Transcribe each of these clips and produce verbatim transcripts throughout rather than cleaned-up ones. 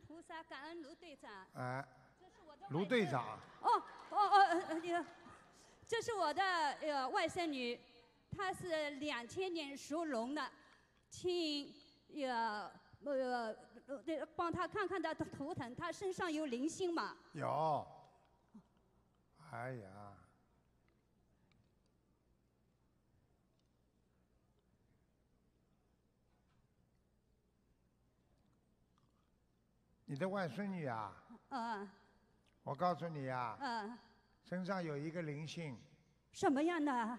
菩萨，感恩卢队长。 哎， 这是我的卢队长。 哦哦哦呃呃，这是我的呃外甥女，她是两千年属龙的，请呃呃呃帮她看看她的图腾，她身上有灵性吗？ 有。哎呀。你的外孙女啊？ 嗯。 我告诉你啊。 嗯。 身上有一个灵性。 什么样的？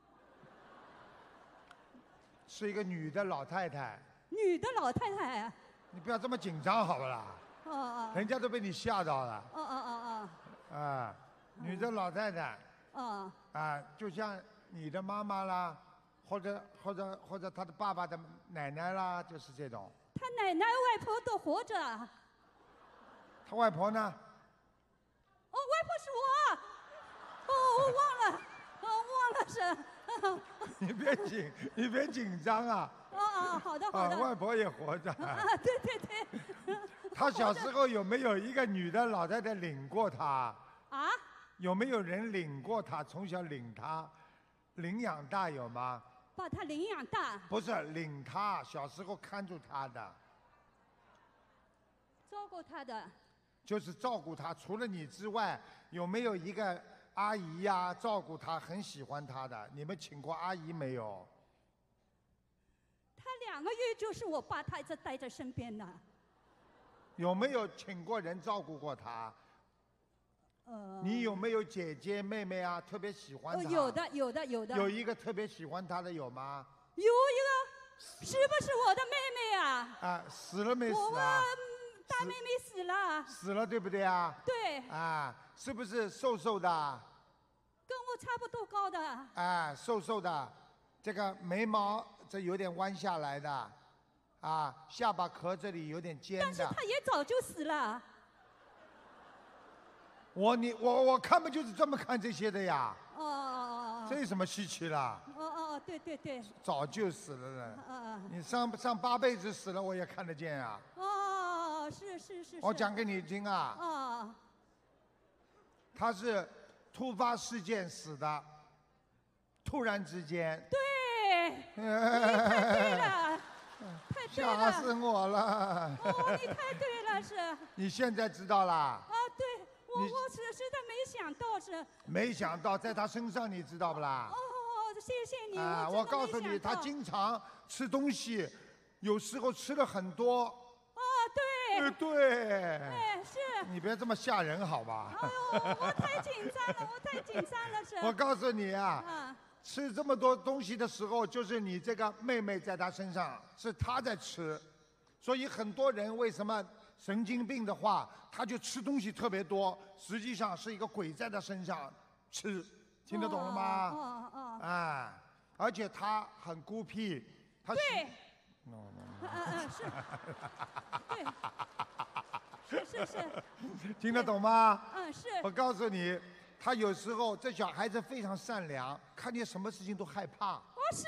是一个女的老太太。 女的老太太。 你不要这么紧张好不啦？ 哦哦。 人家都被你吓到了。 哦哦哦哦。啊，女的老太太。 哦。 啊，就像你的妈妈啦，或者或者或者她的爸爸的奶奶啦，就是这种。 她奶奶外婆都活着。 她外婆呢？ 哦，外婆是我。哦，我忘了，哦，忘了是。 你别紧，你别紧张啊。 哦哦，好的好的。 啊，外婆也活着。 啊，对对对。 她小时候有没有一个女的老太太领过她？ 啊？ 有没有人领过她？从小领她，领养大有吗？ 把她领养大。 不是领她，小时候看住她的。 照顾她的。 就是照顾她，除了你之外，有没有一个阿姨呀、照顾她，很喜欢她的？你们请过阿姨没有？ 她两个月就是我爸，她一直带在身边的。 有没有请过人照顾过她？ 呃。 你有没有姐姐妹妹啊？特别喜欢她？ 有的有的有的。 有一个特别喜欢她的有吗？ 有一个，是不是我的妹妹啊？ 啊，死了没死啊？ 大妹妹死了。 死了对不对啊？ 对。 啊，是不是瘦瘦的？ 跟我差不多高的。 啊，瘦瘦的，这个眉毛这有点弯下来的，啊，下巴壳这里有点尖的。 但是她也早就死了。 我你我我看不就是这么看这些的呀？ 哦哦哦哦。 这有什么稀奇啦？ 哦哦对对对。 早就死了呢。 嗯嗯。 你上上八辈子死了我也看得见啊。 哦，是是是。 我讲给你听啊。 哦。 他是突发事件死的，突然之间。 对。你太对了，太对了。 吓死我了。 哦，你太对了，是。 你现在知道啦？ 啊，对，我我是实在没想到是。 没想到在他身上，你知道不啦？ 哦，谢谢你。 啊，我告诉你，他经常吃东西，有时候吃了很多。 哦，对。 呃，对。 哎，是。 你别这么吓人，好吧？ 哎呦，我太紧张了，我太紧张了，是。 我告诉你啊。 啊。 吃这么多东西的时候，就是你这个妹妹在她身上，是她在吃，所以很多人为什么神经病的话，他就吃东西特别多，实际上是一个鬼在他身上吃，听得懂了吗？ 哦哦。 哎，而且他很孤僻，他对。 嗯嗯嗯是。对。是是是。 听得懂吗？ 嗯是。 我告诉你。他有时候这小孩子非常善良，看见什么事情都害怕。 哦是。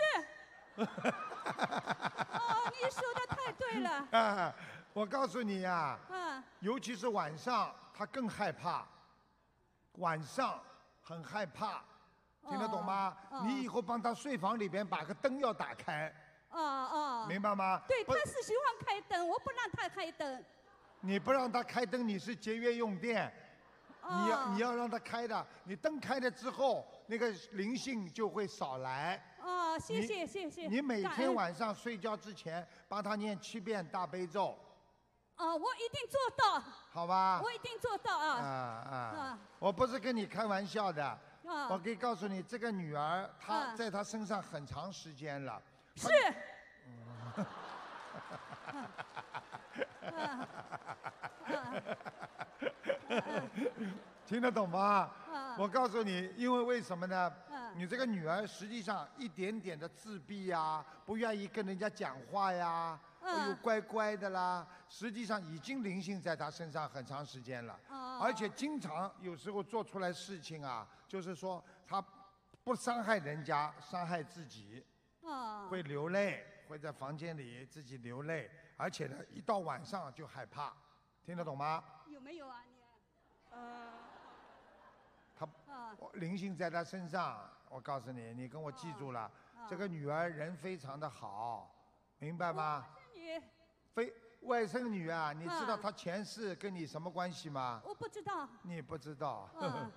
哦，你说的太对了。 啊，我告诉你呀、啊， 嗯， 尤其是晚上，他更害怕。晚上很害怕，听得懂吗？ 哦哦、 你以后帮他睡房里边把个灯要打开。 哦哦。 明白吗？ 对，他是喜欢开灯，我不让他开灯。 你不让他开灯，你是节约用电。你要你要让他开的，你灯开了之后，那个灵性就会少来。 哦，谢谢谢谢。 你每天晚上睡觉之前帮他念七遍大悲咒。 哦，我一定做到。 好吧。 我一定做到啊。 啊啊！我不是跟你开玩笑的。 啊。 我可以告诉你，这个女儿她在她身上很长时间了。 是。 听得懂吗？我告诉你，因为为什么呢？你这个女儿实际上一点点的自闭呀，不愿意跟人家讲话呀，又乖乖的啦，实际上已经灵性在她身上很长时间了，而且经常有时候做出来事情啊，就是说她不伤害人家，伤害自己，会流泪，会在房间里自己流泪，而且呢，一到晚上就害怕。 听得懂吗？ 有没有啊你？呃。 他灵性在他身上，我告诉你，你跟我记住了，这个女儿人非常的好，明白吗？ 外甥女。 非外甥女啊，你知道她前世跟你什么关系吗？ 我不知道。 你不知道。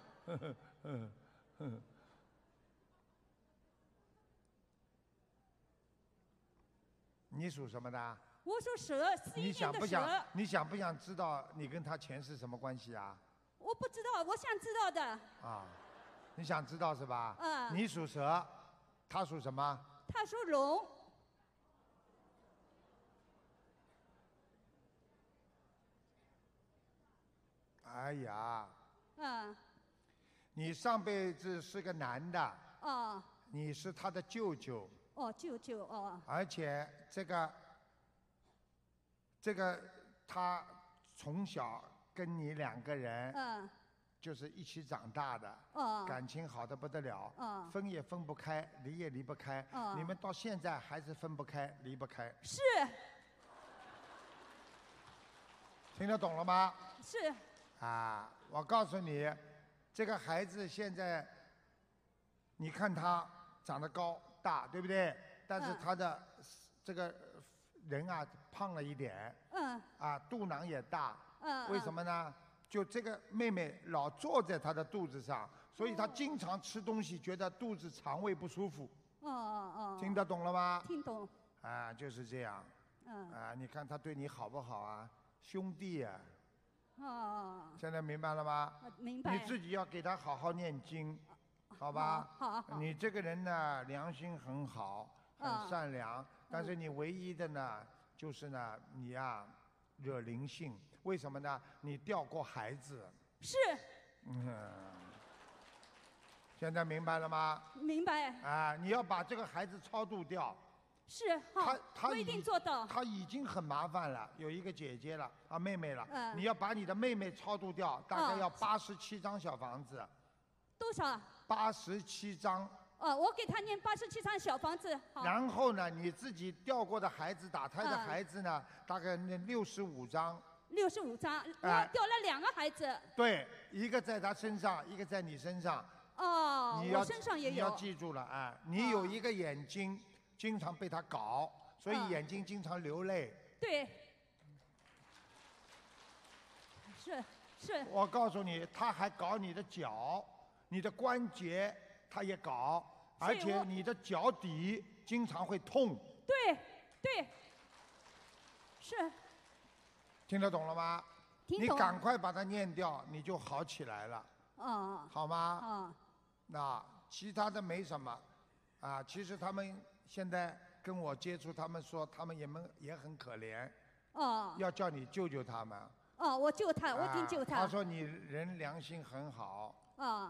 你属什么的？ 我属蛇，四一年的蛇。 你想不想？你想不想知道你跟她前世什么关系啊？ 我不知道，我想知道的。 啊，你想知道是吧？ 嗯。 你属蛇，他属什么？ 他属龙。 哎呀。 嗯。 你上辈子是个男的。 哦。 你是他的舅舅。 哦，舅舅哦。 而且这个，这个他从小跟你两个人， 嗯， 就是一起长大的， 哦， 感情好的不得了， 哦， 分也分不开，离也离不开， 哦， 你们到现在还是分不开，离不开。 是。 听得懂了吗？ 是。 啊，我告诉你，这个孩子现在，你看他长得高大，对不对？但是他的这个人啊，胖了一点。 嗯。 啊，肚囊也大。 嗯。 为什么呢？就这个妹妹老坐在他的肚子上，所以他经常吃东西觉得肚子肠胃不舒服。 哦哦哦。 听得懂了吗？ 听懂。 啊，就是这样。 嗯。 啊，你看他对你好不好啊？兄弟啊。 哦。 现在明白了吗？ 明白。 你自己要给他好好念经，好吧？ 好。好。 你这个人呢，良心很好，很善良，但是你唯一的呢，就是呢，你呀，惹灵性。为什么呢？你掉过孩子。 是。 嗯。现在明白了吗？ 明白。 啊，你要把这个孩子超度掉。 是，好，我一定做到。 他已经很麻烦了，有一个姐姐了，啊，妹妹了。 嗯。 你要把你的妹妹超度掉，大概要八十七张小房子。 多少？ 八十七张。 哦，我给他念八十七张小房子。 然后呢，你自己掉过的孩子、打胎的孩子呢，大概那六十五张。 六十五张，我掉了两个孩子。 对，一个在他身上，一个在你身上。 哦，我身上也有。 你要记住了啊，你有一个眼睛经常被他搞，所以眼睛经常流泪。 对。是是。 我告诉你，他还搞你的脚，你的关节他也搞，而且你的脚底经常会痛。 对对。是。 听得懂了吗？ 听懂。 你赶快把它念掉，你就好起来了。 哦。 好吗？ 哦。 那其他的没什么，啊，其实他们现在跟我接触，他们说他们也们也很可怜。 哦。 要叫你救救他们。 哦，我救他，我一定救他。 他说你人良心很好。 啊。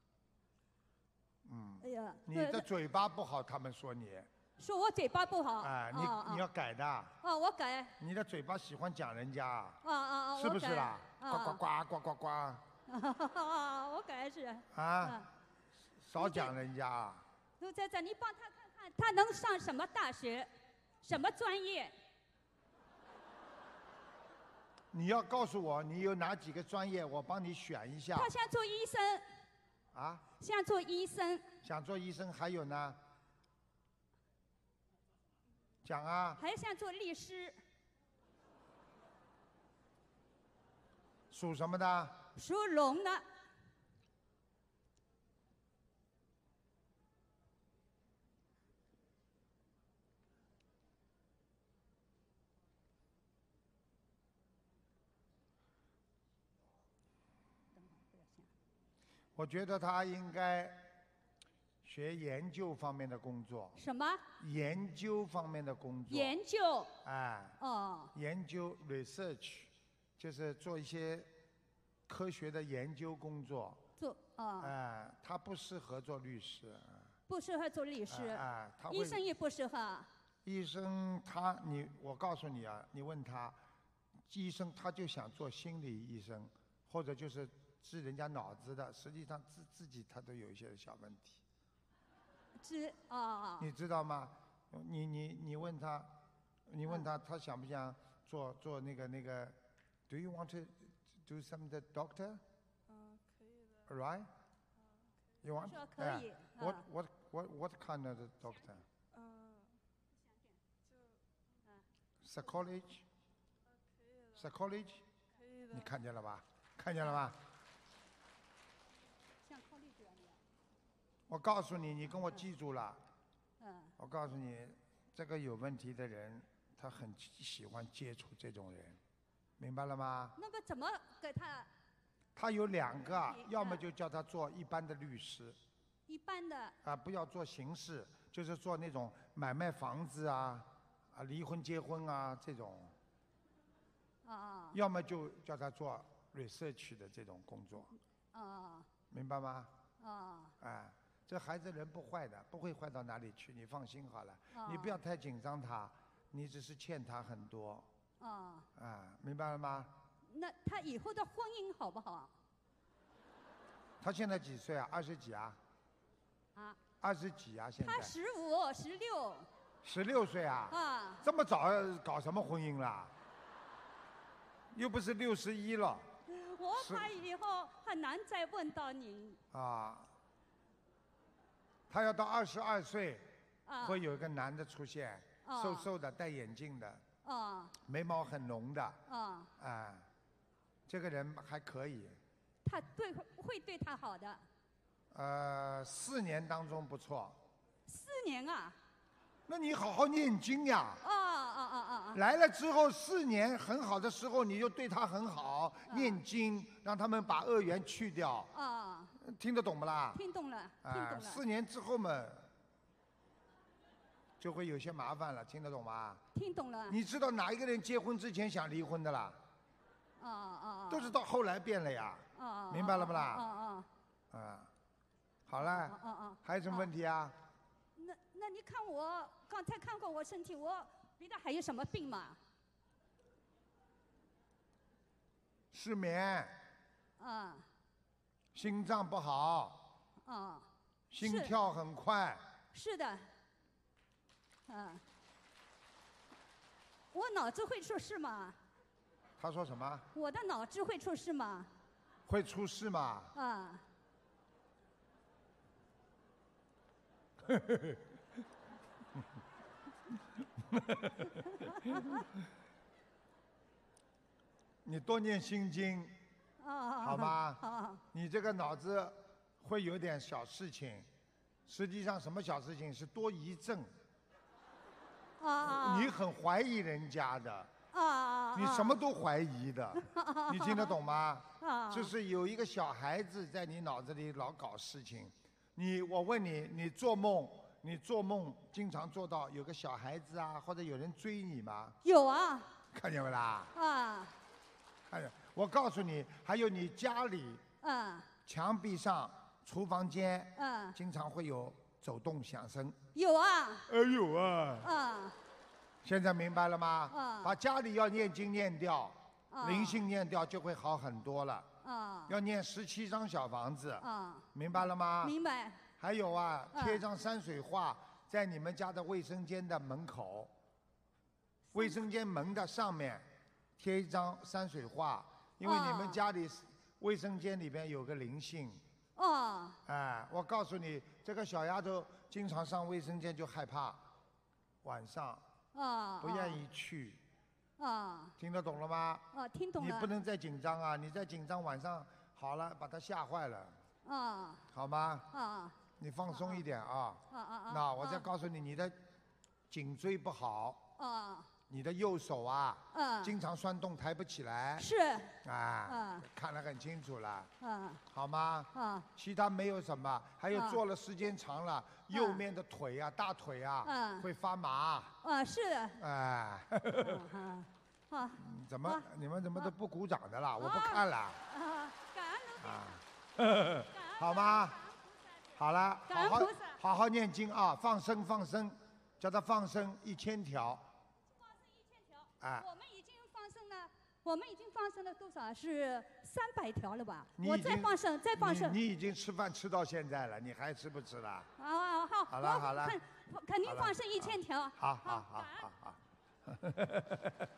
嗯。 哎呀。 你的嘴巴不好，他们说你。 说我嘴巴不好。 哎，你你要改的。 哦，我改。 你的嘴巴喜欢讲人家。 啊啊啊！ 是不是啦？呱呱呱呱呱呱。 我改是。 啊。少讲人家。 陆在这，你帮他看看，他能上什么大学，什么专业？ 你要告诉我你有哪几个专业，我帮你选一下。 他想做医生。 啊？ 想做医生。 想做医生，还有呢？讲啊。 还想做律师。 属什么的？ 属龙的。 我觉得他应该学研究方面的工作。 什么？ 研究方面的工作。 研究。 哎。 哦。 研究 research， 就是做一些科学的研究工作。 做哦。 哎，他不适合做律师。 不适合做律师。 哎，他医生也不适合。 医生他你我告诉你啊，你问他，医生他就想做心理医生，或者就是治人家脑子的，实际上自自己他都有一些小问题。 治啊。 你知道吗？你你你问他，你问他，他想不想做做那个那个 Do you want to do some the doctor? 嗯，可以的。 Right? You want? 说可以 Yeah. What 啊 what what what kind of the doctor? 嗯，就 Psychology? 可以的， Psychology? 可以的。 你看见了吧？看见了吧？ 像考虑这样的。 我告诉你，你跟我记住了。 嗯。 我告诉你，这个有问题的人，他很喜欢接触这种人，明白了吗？ 那么怎么给他他有两个嗯， 要么就叫他做一般的律师， 一般的？ 啊，不要做刑事，就是做那种买卖房子啊，啊，离婚结婚啊这种。 啊。 要么就叫他做 research 的这种工作， 啊。 明白吗？ 啊。 哎，这孩子人不坏的，不会坏到哪里去，你放心好了。 啊你不要太紧张他，你只是欠他很多。 啊。 啊，明白了吗？ 那他以后的婚姻好不好？ 他现在几岁啊？二十几啊？ 啊。 二十几啊？现在？ 他十五、十六。 十六岁啊？ 啊。 这么早搞什么婚姻啦？又不是六十一了。 我怕以后很难再问到您。 啊。他要到二十二岁， 啊。 会有一个男的出现， 啊瘦瘦的，戴眼镜的， 啊。 眉毛很浓的， 啊。 啊，这个人还可以。 他对会对他好的。 呃，四年当中不错。 四年啊？ 那你好好念经呀。 啊啊啊啊啊！ 来了之后四年很好的时候，你就对他很好，念经，让他们把恶缘去掉。 啊。 听得懂不啦？ 听懂了，听啊， 懂了。 四年之后嘛，就会有些麻烦了，听得懂吗？ 听懂了。 你知道哪一个人结婚之前想离婚的啦？ 啊啊啊！ 都是到后来变了呀。 啊啊！ 明白了不啦？ 啊啊！ 啊，好了。 啊啊啊！ 还有什么问题啊？ 那那你看我刚才看过我身体，我别的还有什么病吗？ 失眠。 啊。 心脏不好。 啊。 心跳很快。 是的。啊。我脑子会出事吗？ 他说什么？ 我的脑子会出事吗？ 会出事吗？ 啊。 你多念心经， 啊， 好吗？ 好。 你这个脑子会有点小事情，实际上什么小事情是多疑症。 啊。 你很怀疑人家的。 啊。 你什么都怀疑的，你听得懂吗？ 啊。 就是有一个小孩子在你脑子里老搞事情，你我问你，你做梦，你做梦经常做到有个小孩子啊，或者有人追你吗？ 有啊。 看见没啦？ 啊。 看见。我告诉你，还有你家里， 啊。 墙壁上、厨房间， 啊， 经常会有走动响声。 有啊。 哎呦啊！ 啊。 现在明白了吗？ 啊。 把家里要念经念掉， 啊， 灵性念掉就会好很多了。 啊。 要念十七张小房子。 啊。 明白了吗？ 明白。 还有啊， 啊贴张山水画在你们家的卫生间的门口，卫生间门的上面贴一张山水画，因为你们家里卫生间里边有个灵性。 哦。 哎，我告诉你，这个小丫头经常上卫生间就害怕，晚上。 啊。 不愿意去。 啊。 听得懂了吗？ 啊，听懂了。 你不能再紧张啊！你再紧张，晚上好了，把她吓坏了。 啊。 好吗？ 啊。 你放松一点啊。 啊啊啊！ 那我再告诉你，你的颈椎不好。 啊。 你的右手啊。 嗯。 经常酸痛，抬不起来。 是。 啊。 嗯。 看得很清楚了。 嗯。 好吗？ 啊。 其他没有什么，还有坐了时间长了，右面的腿啊，大腿啊， 嗯， 会发麻。 啊，是的。 哎。 嗯好。 怎么你们怎么都不鼓掌的啦？我不看了。 啊，感恩卢台啊。好吗？好了，好好好好念经啊，放生放生，叫他放生一千条。 放生一千条。 哎。 我们已经放生了，我们已经放生了多少？是三百条了吧？ 你我再放生，再放生。 你你已经吃饭吃到现在了，你还吃不吃了？ 啊好。 好了好了。 肯肯定放生一千条。 好好好好好。